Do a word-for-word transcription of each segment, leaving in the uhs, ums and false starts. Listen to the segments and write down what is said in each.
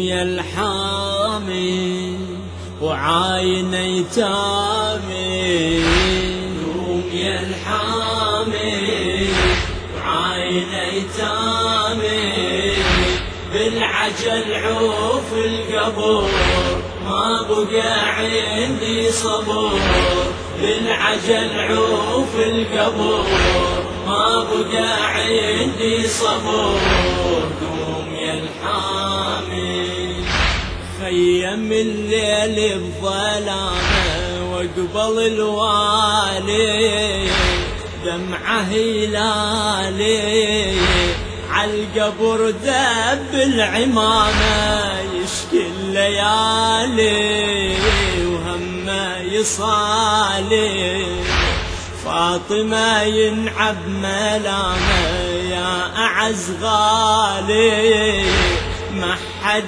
يا الحامي وعاين ايتامي، قوم يا الحامي وعاين ايتامي، بالعجل عوف القبر ما بقى عندي صبر، بالعجل عوف القبر ما بقى عندي صبر. قوم يا الحامي خيم الليل بظلامه وقبل الوالي دمعه هلالي، عالقبر ذب العمامة يشكي الليالي وهمه يصالي، فاطمة ينعب ملامه يا أعز غالي، ما حد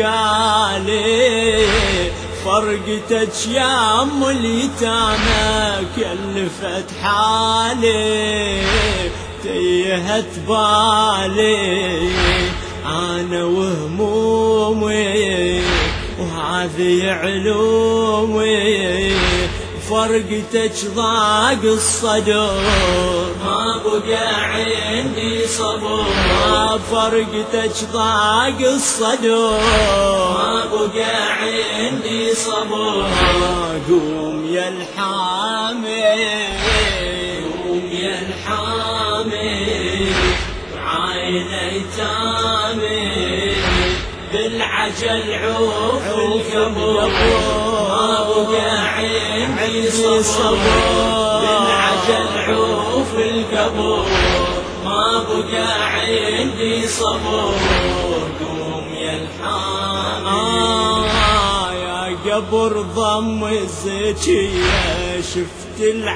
بقالي فرقتك يا أم اليتامى كلفت حالي تيهت بالي أنا وهمومي وهذه علومي، فرقتك ضاق الصدر ما بقى عندي صبر، فرقتك ضاق الصدر ما بقى عندي صبر. قوم يا الحامي قوم يا الحامي وعاين ايتامي، بالعجل عوف القبر ما بقى عندي صبر، بالعجل عوف القبر ما بقى عندي صبر. قوم يا الحامي يا قبر ضم الزكية شفت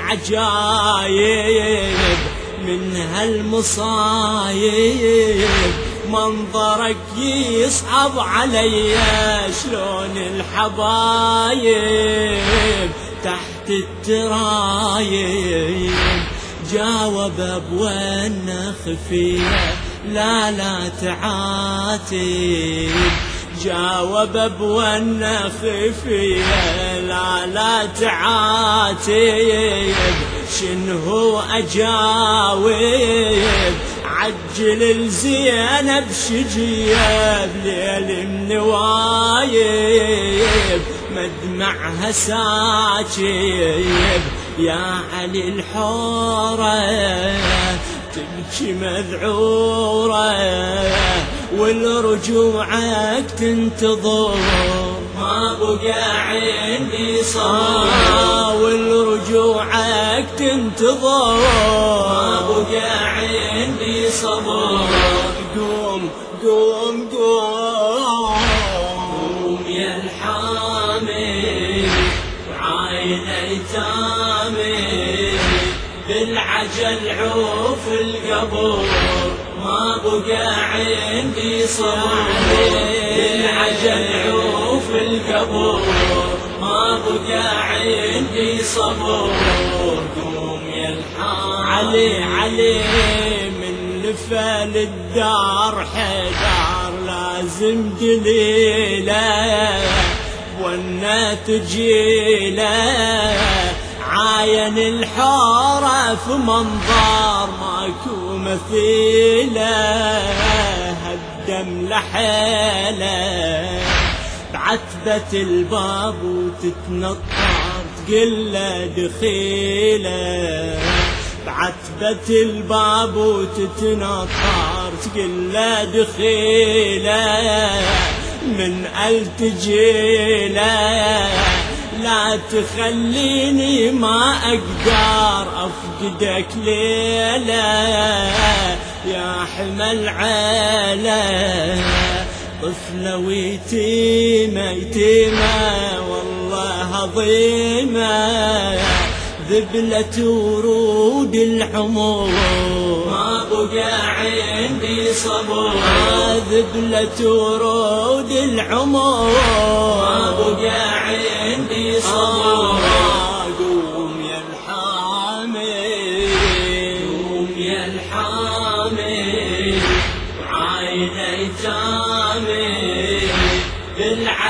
العجايب من هالمصايب، منظرك يصعب علي شلون الحبايب تحت الترايب، جاوب ابونا خفيه لا لا تعاتب، جاوب ابونا خفيه لا لا تعاتب، شنو اجاوب عجل الزينب شجيه بليل النوايب مدمعها ساكب، يا علي الحورة تبكي مذعورة والرجوعك تنتظر ما بقى عندي صبر، والرجوعك تنتظر ما بقى عندي صبر. قوم قوم قوم قوم يا الحامي وعاين ايتامي، بالعجل عوف القبر ما بقى عندي صبر، بالعجل عوف القبر ما بقى عندي صبر. قوم يا الحامي علي علي من لفل الدار حدار لازم دليله وانا تجيله، عاين الحارة في منظار ماكو مثيله، هالدم لحيله بعتبة الباب وتتنطر تقله دخيله، بعتبة الباب وتتنطر تقله دخيله، من التجيله لا تخليني ما أقدر أفقدك ليلة يا حمل عيلة، طفلة ويتيمة يتيمة والله عظيمة، ذبلة ورود العمر ما بقى عندي صبر، ذبلة ورود العمر ما بقى عندي صبر. قوم يا الحامي قوم يا الحامي وعاين ايتامي،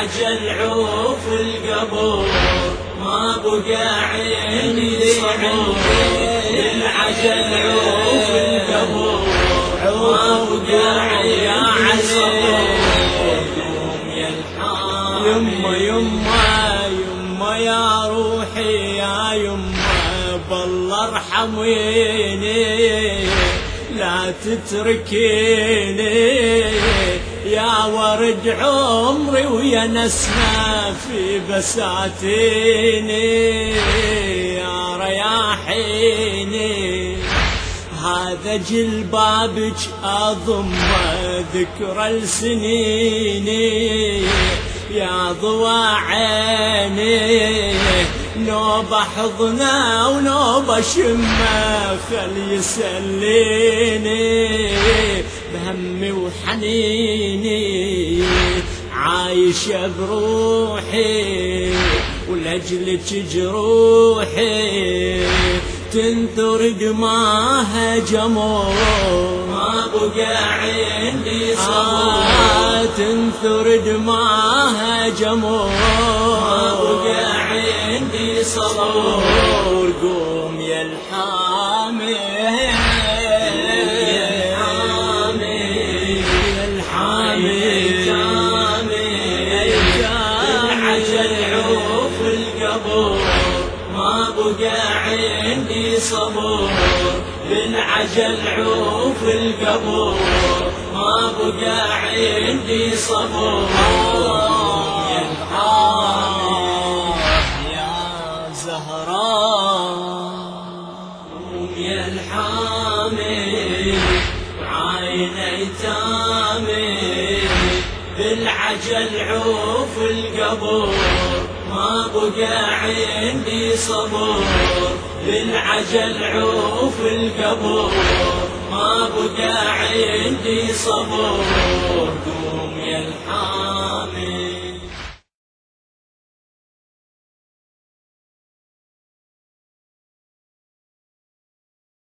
بالعجل عوف القبور ما بقى عندي صبور بالعجل عوف القبور ما بقى عندي صبور يا الحامي يما يما يما يا روحي يا يما بالله ارحميني لا تتركيني يا ورد عمري ويا نسمة في بساتيني يا رياحيني هذا جلبابك أضم ذكرى لسنيني يا ضوى عيني نوبة حضنه ونوبة شمه خلي يسليني بهمي وحنيني عايشة بروحي ولأجلك جروحي تنثر دماها جمور ما بقى عندي صبور آه تنثر دماها جمور ما بقى عندي صبور قوم يا الحامي يا الحامي يا الحامي بالعجل عوف القبور ما بقى عندي صبور بالعجل عوف القبور ما بقى عندي صبور يا الحامي يا زهراء يا الحامي عين ايتامي بالعجل عوف القبور ما بقى عندي صبور بالعجل عوف القبور ما بقى عندي صبور قوم يا الحامي